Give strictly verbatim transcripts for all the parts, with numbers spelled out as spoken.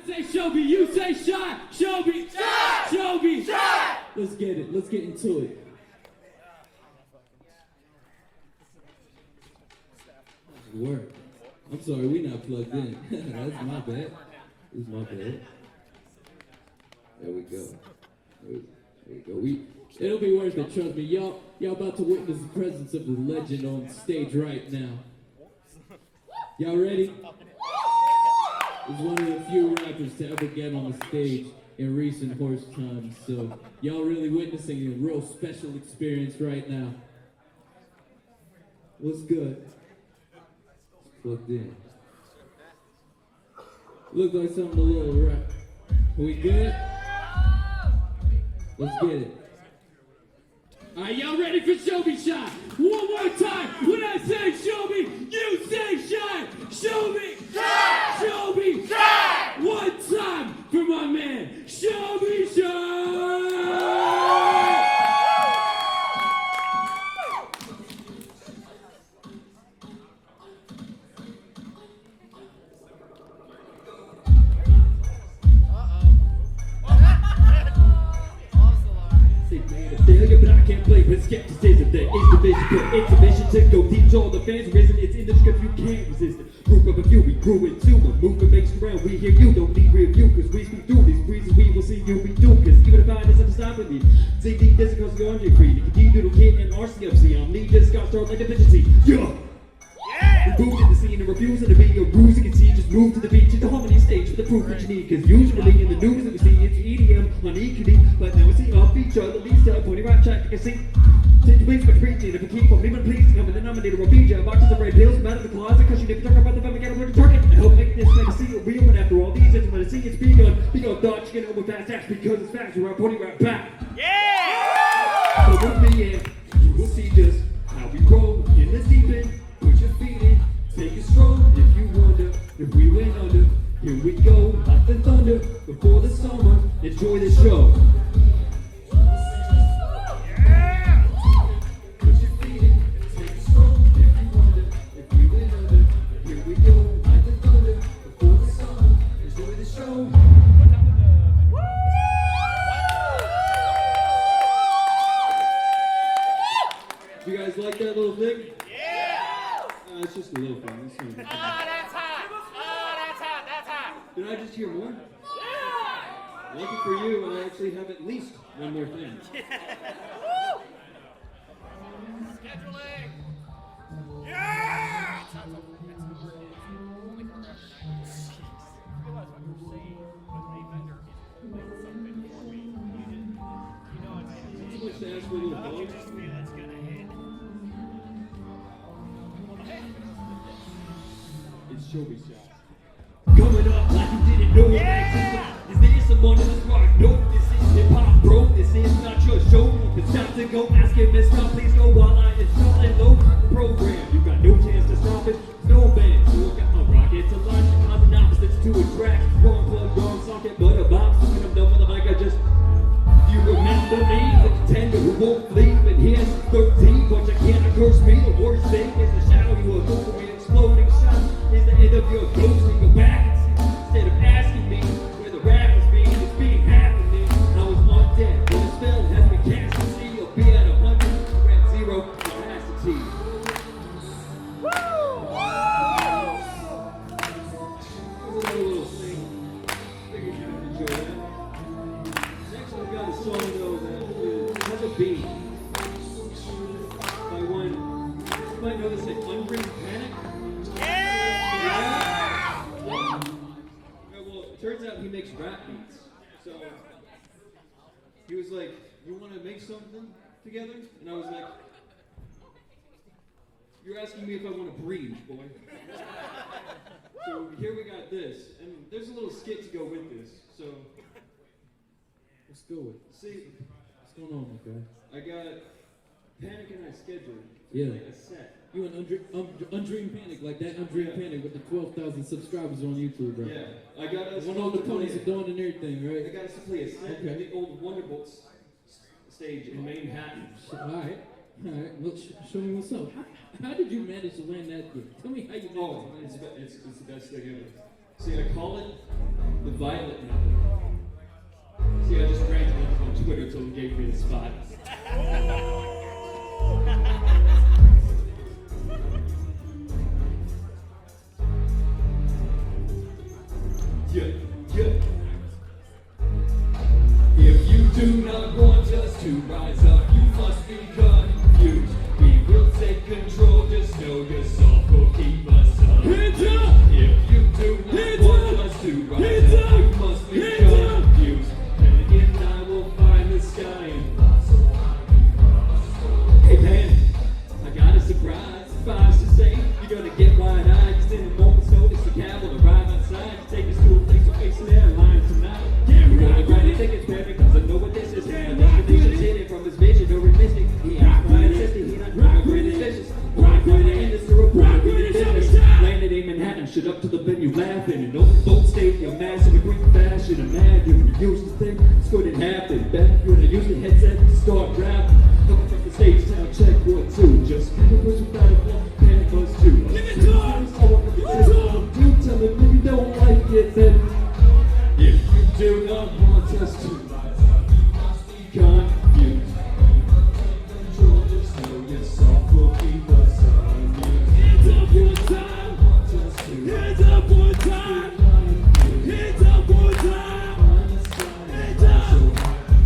Say Shelby, you say shy. Shelby, Shy. Shelby, Shy. Let's get it. Let's get into it. Word. I'm sorry, we not plugged in. That's my bad. It's my bad. There we go. There we go. We. It'll be worth it. Trust me, y'all. Y'all about to witness the presence of the legend on stage right now. Y'all ready? He's one of the few rappers to ever get on the stage in recent horse times, so y'all really witnessing a real special experience right now. What's good? It's plugged in. Look like something a little rap. We good? Let's get it. Alright, y'all ready for Shelby Shot? One more time. When I say Shelby, you say Shy. Shelby, Shy. Shelby, Shy. One time for my man, Shelby Shot. Failure, but I can't play with skepticism. There is division, but it's a mission to go teach all the fans. Risen, it's in the script, you can't resist it. Group of a few, we grew into a movement makes ground. We hear you, don't need review, cause we speak through these reasons. We will see you be doomed, cause even if I doesn't stop with me. C D, this is cause you're on your creed. You can D doodle kid and R C M C. I'm need this, got start like deficiency. Yeah! Yeah. We moved in the scene and refusing to be a ruse. You can see, just move to the beach at the harmony stage for the proof that you need. Cause usually in the news that we see it's E D M on E Q D, but now we see off each other. These tell pony right track, you can see. Take the place for preaching. If you keep on me, but please become a denominator or feed you. Boxes of red pills come out of the closet cause you never talk about the family, gotta work the target. I help make this fantasy a real one after all these years. I'm gonna see it's begun. Begun thoughts, you get over fast acts because it's facts. We're pony right back. Yeah. So with me in, you will see just how we roll in the deep end. Put your feet in, take a stroll. If you wonder if we went under, here we go, like the thunder before the summer. Enjoy the show. Yeah. Put your feet in, take a stroll. If you wonder if we went under, here we go, like the thunder before the summer. Enjoy the show. You guys like that little thing? Yeah. Uh, it's just a little thing. It's Oh, not- that's hot. Oh, that's hot. That's hot. Did I just hear more? Yeah. Lucky for you, I actually have at least one more thing. Woo. Scheduling. Yeah. Too much to ask for a little bug. It's Shelby Shot. Coming up like you didn't know. Yeah. Is there someone in this rock? No, this is hip hop, bro. This is not your show. It's time to go. Ask him, Mister Please go while I install and load the program. You got no chance to stop it. No band. So I got my rocket to launch the common opposites to attract. Wrong plug, wrong socket, but a box. So when I'm done with the mic, I just. You remember me, the contender who won't leave. And here's thirteen, but you can't curse me. The worst thing is the shadow you are going to exploding shot. Is the end of your ghost and go back. Instead of asking me where the rap is being, it's being happening. I was on deck when the spell has been cast to see. You'll be at a hundred, you're at zero capacity. Here's another little thing. Figured you would enjoy that. Next I've got a song though that is, has a beat. By one, you might know this like Undreamed Panic. Yeah. Yeah, well, it turns out he makes rap beats. So he was like, "You want to make something together?" And I was like, "You're asking me if I want to breathe, boy." So here we got this, and there's a little skit to go with this. So Let's go with it. see, What's going on, my guy? I got Panic and I scheduled to Yeah. play a set. You an undream, um, undream panic like that undream Yeah. panic with the twelve thousand subscribers on YouTube, bro. Yeah, I got us One all the to play ponies it. are doing and everything, I right? got us to play a set Okay. at the old Wonderbolts stage in Manhattan. All right, all right. Well, sh- show me what's up. How, how did you manage to land that gig? Tell me how you managed Oh, to land it's, that. be- it's, it's the best thing ever. See, I call it the Violet Note. See, I just ran to him on Twitter till he gave me the spot. Yeah, yeah. If you do not want us to rise up, you must be confused. We will take control, just know yourself will keep us up. Hands up! If you do not Hands want up! us to rise Hands up, up! you must be Hands up! confused. And again, I will find the sky and fly so high. Hey man, I got a surprise. Surprise to say, you're gonna get wide-eyed. Just in a moment's notice, the cab will arrive outside. Take us to a place we're facing airlines tonight. Yeah, We're gonna right grab with the it. tickets, baby, cause I know what this is. Yeah, And right the with vision's it. hidden from his vision, no resisting. He ain't Rock with crying, it. assisting, he not Rock crying, with great it. vicious. Rock with it. In this Europe, Rock with it, business. shout it. Landed in Manhattan, shit up to the venue, laughing. And open boat stadium, massive, a Greek fashion, a mad you used to think this couldn't happen. Back when I used the headset to start rapping. Looking from the stage, now check one, two. Just kind of push without a one, panic buzz two. Give it to him. I want to Give it to him. do tell me if you don't like it, then if you do not want us to rise up, you must be confused. Control, just know yourself will keep us amused. Hands up one time! Want us to Hands up one time! Hands up one time! Hands up!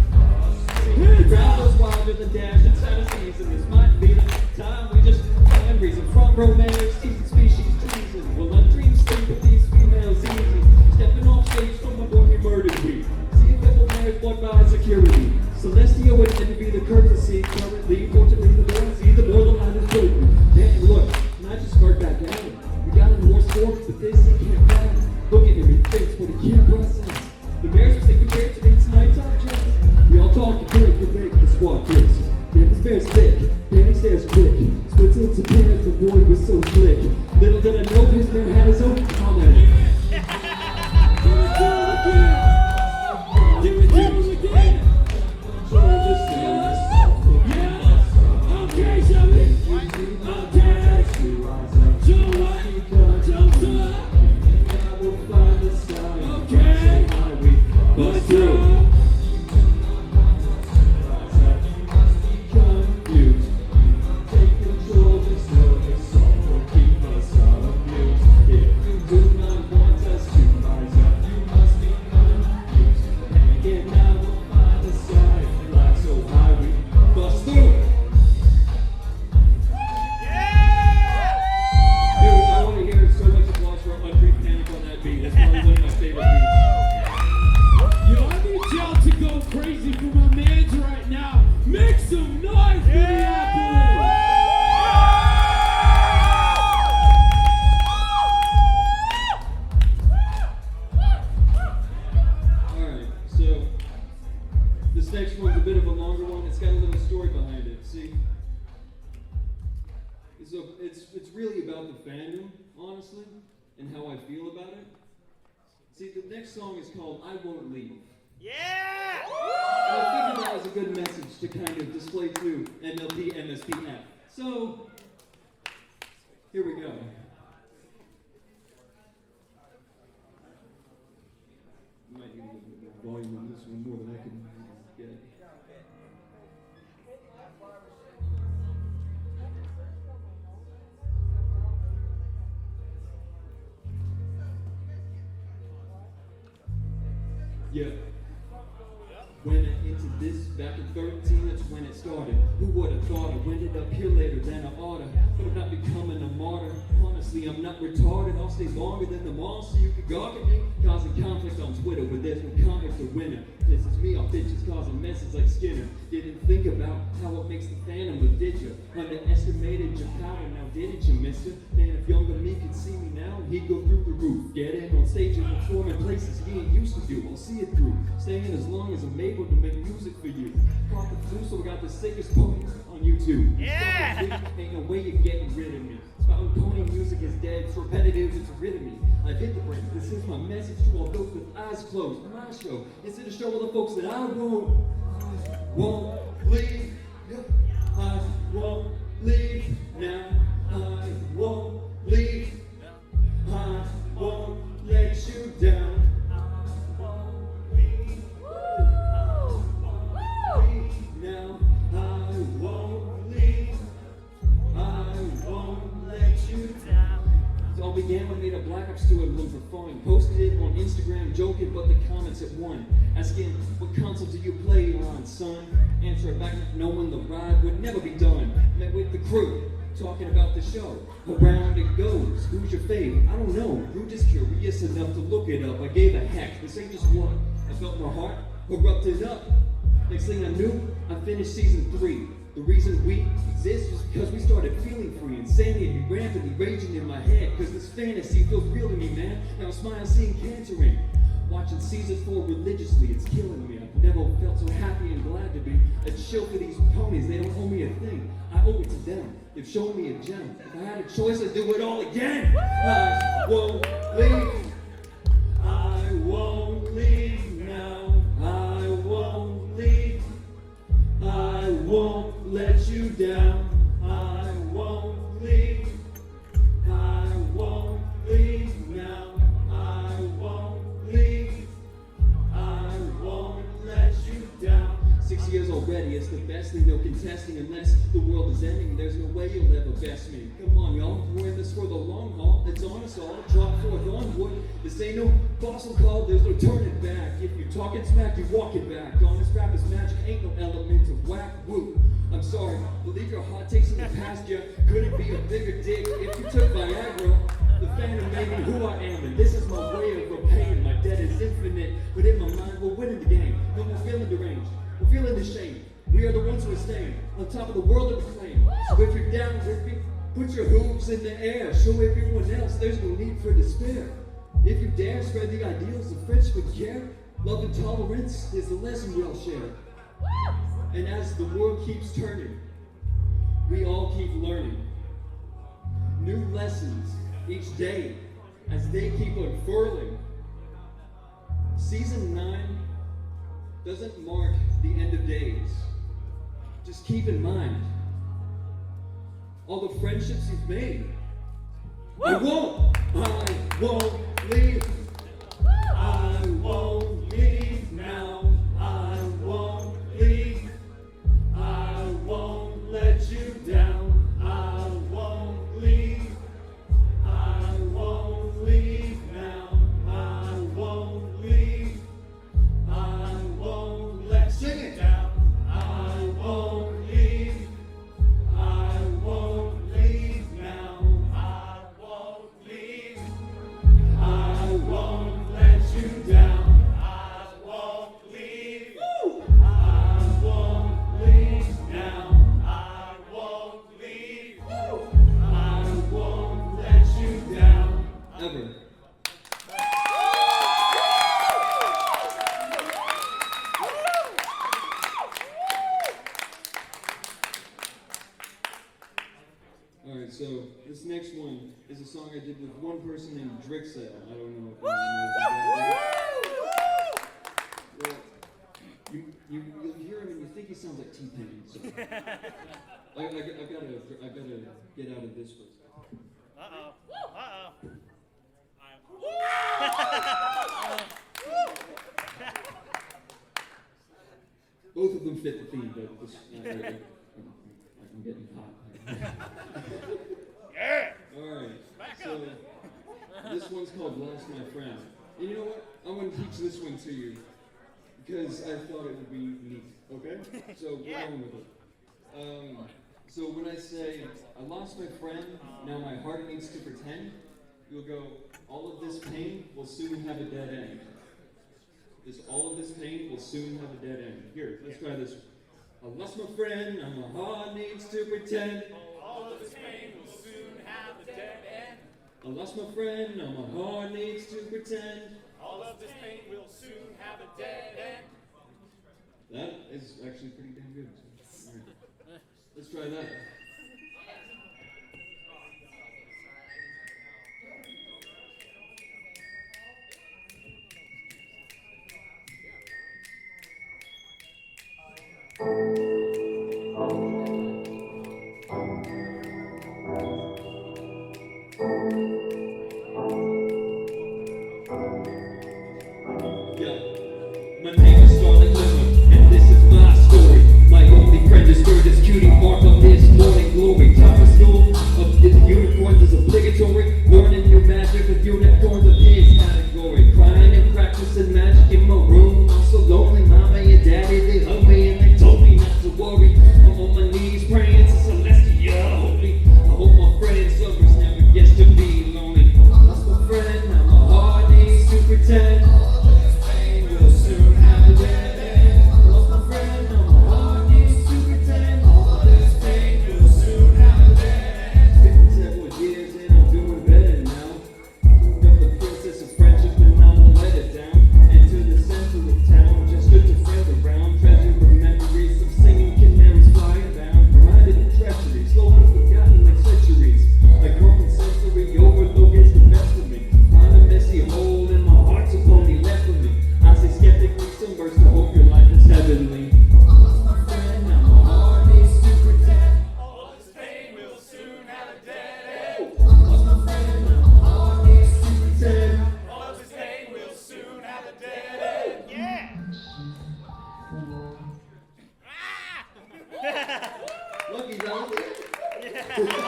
The crowd goes wilder than dash inside a season. This might be the time we just find reason from romance, teasing species, treason. Will our dreams sleep with these females easy? Stepping off stage from my boy we murdered we. See a couple married blood by security. Celestia would envy the courtesy. Currently, fortunately, the more I see, the more the line is broken. Damn, look, and I just start back at it. We got a horse for, but this he can't pass. Look at him, he thinks, but he can't process. The bears are sick compared to me tonight's object. We all talk and break and break the squad tricks. Damn, this bear's thick, damn, he stares quick. Splits into pairs, the boy was so slick. Little did I know his man had his own comment. Give it to him again! Give it to him again! Yeah! Okay, shall we? Okay! So what? So what? Okay! Let's go! Yo, I need y'all to go crazy for my mans right now. Make some noise, Minneapolis! Alright, so this next one's a bit of a longer one. It's got a little story behind it. See? So it's it's really about the fandom, honestly, and how I feel about it. See, the next song is called I Won't Leave. Yeah! And I figured that was a good message to kind of display to M L P, M S P F. So, here we go. Might need a little bit more volume on this one, more than I can get. Yeah. When I entered this back in thirteen, that's when it started. Who would have thought I ended up here later than I oughta? But I'm not becoming a martyr. Honestly, I'm not retarded. I'll stay longer than the monster you could gawk at me. Causing conflict on Twitter where there's no conflict or winner. This is me off bitches causing messes like Skinner. Didn't think about how it makes the phantom, but did you? Underestimated your power, now didn't you, mister? Man, if younger me could see me now, he'd go through the roof. Get in on stage and perform in places he ain't used to do. I'll see it through. Staying as long as I'm able to make music for you. Caught the flu, so I got the sickest ponies on YouTube. Yeah! Ain't no way you're getting rid of me. Spouting pony music is dead, it's repetitive, it's rid of me. I've hit the break. This is my message to all those with eyes closed. My show is to show all the folks that I won't, won't leave. I won't leave now. I won't leave. I won't let you down. again, we made a Black Ops two emblem for fun. Posted it on Instagram, joking, but the comments at one. Asking, what console do you play on, son? Answer back, knowing the ride would never be done. Met with the crew, talking about the show. Around it goes. Who's your fave? I don't know. Grew just curious enough to look it up. I gave a heck. This ain't just what I felt my heart erupted up. Next thing I knew, I finished season three. The reason we exist is because we started feeling free. Insanity rampantly raging in my head. Cause this fantasy feels real to me, man. Now I'm smiling seeing Cantering. Watching season four religiously, it's killing me. I've never felt so happy and glad to be a chill for these ponies. They don't owe me a thing. I owe it to them. They've shown me a gem. If I had a choice, I'd do it all again. I won't leave. I won't leave now. I won't leave. I won't let you down. I won't leave. I won't leave now. I won't leave. I won't let you down. Six years already, it's the best thing, no contesting. Unless the world is ending, there's no way you'll ever best me. Come on, y'all, we're in this for the long haul. It's on us all, drop forth onward. This ain't no fossil call, there's no turning back. If you're talking smack, you walk it back. Honest rap is magic, ain't no element of whack. Woo. I'm sorry, believe your hot takes in the past, yeah. Couldn't be a bigger dick if you took Viagra. The Phantom made me who I am, and this is my way of repaying. My debt is infinite, but in my mind, we're winning the game. No more feeling deranged. We're feeling the shame. We are the ones who are staying on top of the world and proclaim. So if you're down with me, put your hooves in the air. Show everyone else there's no need for despair. If you dare, spread the ideals of friendship and care. Love and tolerance is the lesson we all share. And as the world keeps turning, we all keep learning new lessons each day as they keep unfurling. Season nine doesn't mark the end of days. Just keep in mind all the friendships you've made. I won't, I won't leave. I won't leave now. I won't leave. I won't let you down. I won't leave. I won't leave now. I won't leave. I won't let Sing you it. down. I won't leave. I won't leave now. I won't leave. I won't let you down. I won't leave. Woo! I won't leave now. I won't leave. Woo! I won't let you down. Ever. Alright, so this next one is a song I did with one person named Drixel. I don't know if anyone knows that. Well, you, you, you'll hear him and you think he sounds like T-Pain. So I, I, I, gotta, I gotta get out of this for a second. Uh-oh. Uh-oh. Both of them fit the theme, but this, I, I, I, I'm getting hot. Yeah. Alright, so this one's called Lost My Friend. And you know what? I want to teach this one to you because I thought it would be neat, okay? So Yeah. we're on with it. Um, so when I say, I lost my friend, now my heart needs to pretend, you'll go, all of this pain will soon have a dead end. This, all of this pain will soon have a dead end. Here, let's try this one. I lost my friend, now my heart needs to pretend. All of this pain will soon have a dead end. I lost my friend, now my heart needs to pretend. All of this pain will soon have a dead end. That is actually pretty damn good. So, all right. Let's try that. My name is Scarlet Lima, and this is my story. My only friend is Sturgis, cutie mark of this morning glory. Thomas Newell of the unicorns is obligatory. Born in New Mexico.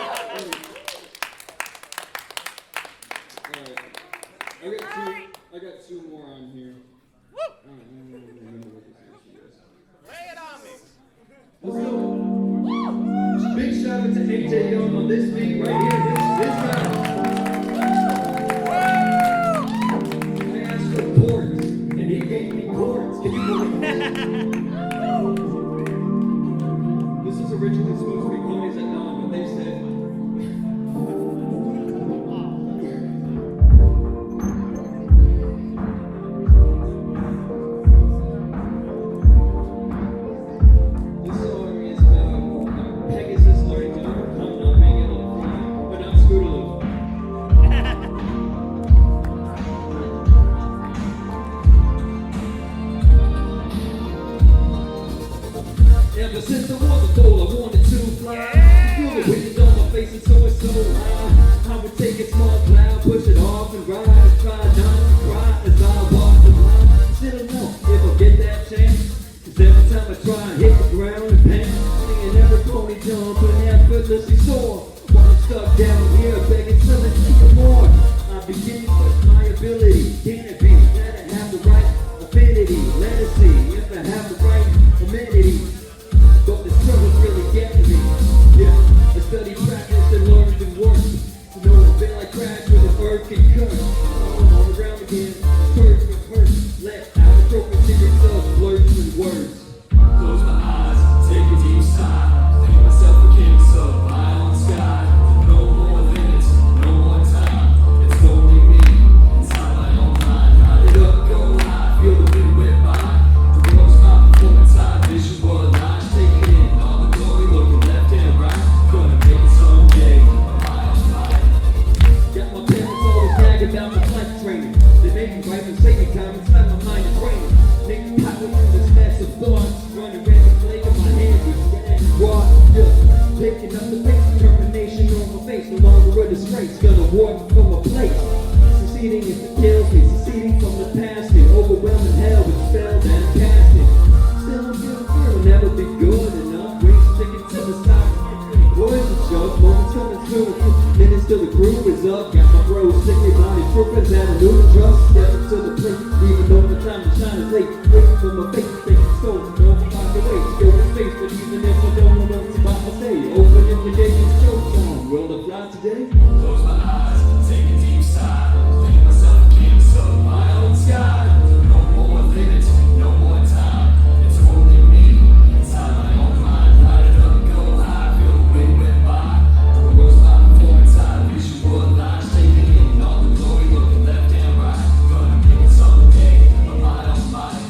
I got two. I got two more on here. I don't, I don't remember what this is. Lay it on me. Let's go. Big shout out to A J Young on this beat right here. This, this guy. I asked for chords, and he gave me chords. Can you believe that? This is originally supposed to be Ponies at Dawn, but they said. This song is about Pegasus learning to overcome not being able to fly, but not Scootaloo. Ever since I was a goal, I wanted to fly. Feel the wind on my face, and so it's so high. I would take a small cloud, push it off and ride. Try not to cry as I walk the line. Still know if I'll get that chance. Cause every time I try, I hit the ground and pants. Singing every pony jump and effortlessly soar. While I'm stuck down here, begging something to get more. I begin to push my ability. Can it be that I have the right affinity? Let us see if I have the right amenities. But the struggle's really getting me. Yeah, I study, practice, and learn to work. To know I've been like crash with an earth can cut. I'm on the ground again, first with hurt. Let out the broken secrets of blurs and words. Close my eyes, take a deep sigh. Think myself a king, so high on the sky. No more limits, no more time. It's only me, inside my own mind. Light it up, go high, feel the wind whip by. The world's my performance, I visualize. Take it in, all the glory, looking left and right. Gonna make it someday, a mile high. Got my parents always nag about my flight training. They make me write and say me time inside my mind is raining. Make me power through this mess of thoughts. Running random flake in my hand with red and raw. Yeah. Picking up the pace, determination on my face. No longer a disgrace, gonna walk from a place. Succeeding if it kills me. Succeeding from the past. It overwhelming hell with spells and casting. Still I'm feeling fear will never be good enough. Wait, sticking to the side. Boys and shows, moments coming through. Minutes till the groove is up. Got my bros singing body troopers at a new trust. Step into the plate, even though the time to shine is late. Waiting for my face, taking stones, no find the way. Still in space, but even if I don't know what's about to say, opening the gate and showtime. Will I fly today? Close my eyes, take a deep sigh. Think myself a king, so my own sky. No more limits, no more time. It's only me, inside my own mind. Light it up, go high, feel the wind whip by. The world's my performance, I visualize. Taking in all the glory, looking left and right. Gonna make it someday, a mile high.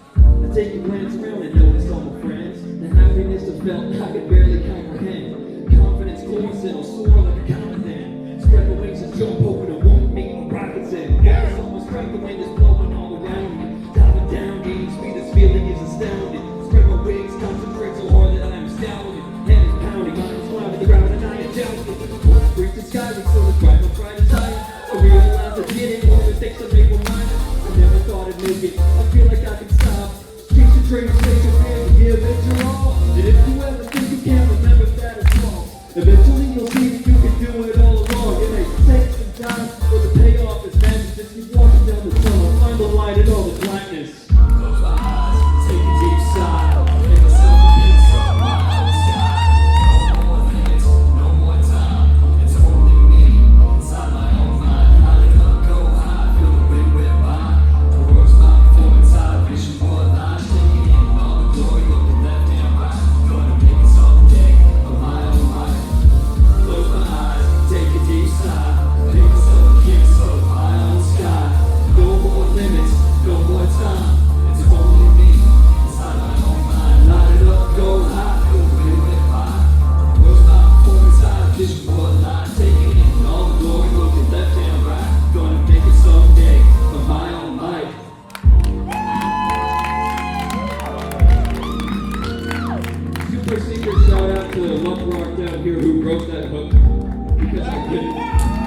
I take a glance around and notice all my friends. The happiness I felt I could barely comprehend. Confidence course and I'll soar like a comet then. Spread my wings and jump over the won't make my rockets in. Focus on my strength, the wind is blowing all around me. Diving down, gaining speed, this feeling is astounding. Spread my wings, concentrate so hard that I am astounded. Head is pounding, mind is climbing the ground and I am jousting. Reach the sky, we still is bright, my pride is high. I realize I did it, all it takes to make my mind. I never thought I'd make it, I feel like I can stop. Keep the train, take your hand, and give it your all. And if you ever think you can't remember that it's wrong, eventually you'll see that you can do it all along. It may take some time, but the payoff is magic. Just keep walking down the tunnel, find the light in all the blackness. Close my eyes, take a deep sigh. Think myself a king, so my own sky. No more limits, no more time. It's only me, inside my own mind. Light it up, go high, feel the wind whip by. The world's my performance, I visualize. Taking in all the glory, looking left and right. Gonna make it someday, a mile high. Close my eyes, take a deep sigh. Think myself a king, so my own sky. No more limits, no more time. It's only me, inside my own mind. Light it up, go high, feel the wind whip by. The world's my performance, I visualize. Taking in all the glory, looking left and right. Gonna make it someday, of my own might. Super secret shout out to Luck Rock down here who wrote that hook because I couldn't.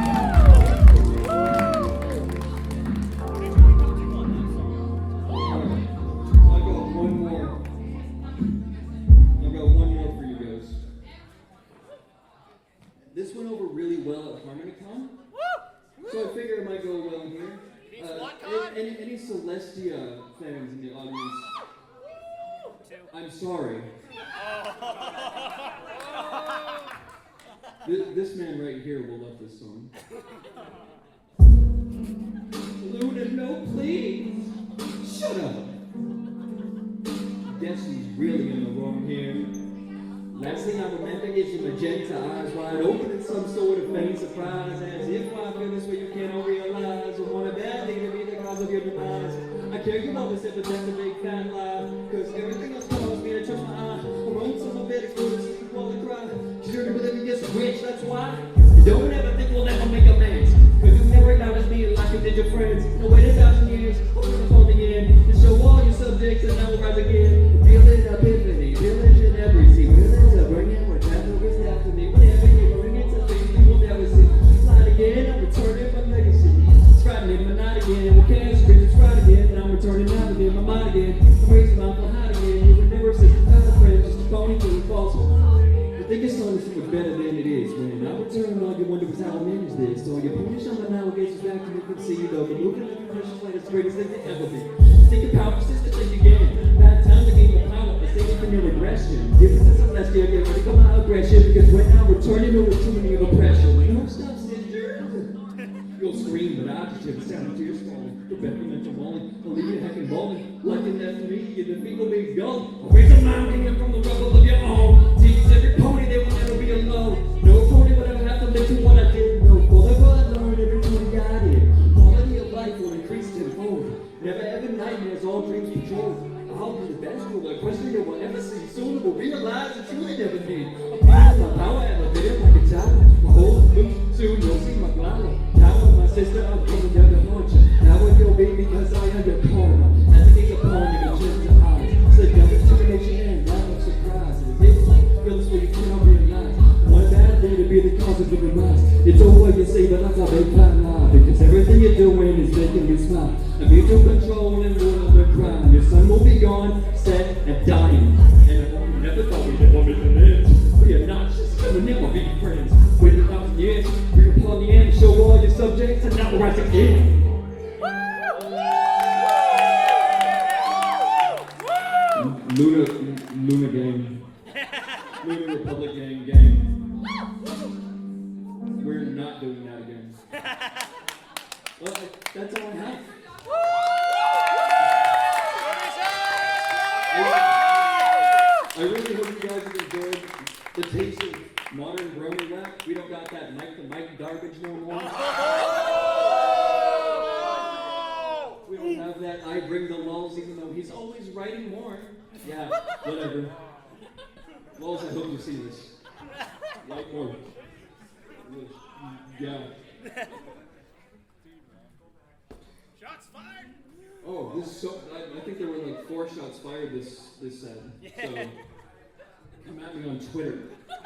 Alright, so I got one more. I got one more for you guys. This went over really well at HarmonyCon. So I figure it might go well here. Means Uh, what, Con? any, any Celestia fans in the audience? I'm sorry. This, this man right here will love this song. Luna, no, please. Shut up. Guess he's really in the wrong here. Last thing I remember is your magenta eyes wide open in some sort of faint surprise, as if I feel this way you cannot realize, or want a bad thing to be the cause of your demise. I care you always said, but that's a big fat lie, cause everything else caused me to touch my eye. Hormones on my bed, exploding, sleep while I cry. Cause you're gonna believe me, yes, rich, that's why. You don't ever think we'll ever make amends, cause you never acknowledged me like you did your friends. No, wait a thousand years, hoping to call again, to show all your subjects, and now we'll rise again. Feeling epiphany, village in every sea, willing to bring in what that is after me. Whenever you bring it to things you will never see. Slide again, I'm returning my legacy. Scribing in my night again, what can I scream? It's right again, and I'm returning out again, my mind again. I'm raising my behind again. You would never say not a friend, just a phony till it falls. I think your song is so much better than it is. When I return, all you wonder is how I manage this. So you punish on my allegations back to me, concede though. But looking at the precious like it's the greatest thing to ever be. Think your power, persistent thing again. Bad time to gain the power, but save it from your regression. Differences of last year, get ready for my aggression. Because when I'm returning, there was too many of oppression. No stop, Ginger. You'll scream, but I just hear the sound of tears falling. Rebecca mental falling. I'll leave you heckin' balling. Like an F me, you defeat will be gone. I'll raise a mountain and from the rubble of your own. Teach every pony they will never be alone. No pony would ever have to live to what I did. No full of what I learned every pony I did. Quality of life will increase tenfold. Never ever nightmares, all dreams controlled. I'll be the best rule, a question you will ever see. Soon will realize the truth you never need. A part of my power, elevated like a tower. My whole loop, soon you'll see my flower. Tower, my sister, I'm coming down to haunt you. Now with your baby, because I am your karma. As a king upon you, just the eyes. So double determination and lack of surprises. It's feels where you cannot realize. One bad day to be the cause of your demise. It's over, you say, but that's how they can't lie. Because everything you're doing is making me smile. I'm here to control and rule of the crime. Your son will be gone, set, and dying. And I won't never thought we'd ever be friends. We are not just gonna never be friends. Wait a thousand years, bring upon the end, show all your subjects, and now we'll rise again. Luna, Luna gang. Luna Republic gang, gang. We're not doing that again. Well, that's all I have. I really hope you guys have enjoyed the taste of modern Roman rap. We don't got that Mike the Mike garbage no more. We don't have that I bring the lulls even though he's always writing more. Yeah, whatever. Lulls, I hope you see this. Like more. Yeah. Shots fired! Oh, this is so. I, I think there were like four shots fired this this set. So come at me on Twitter.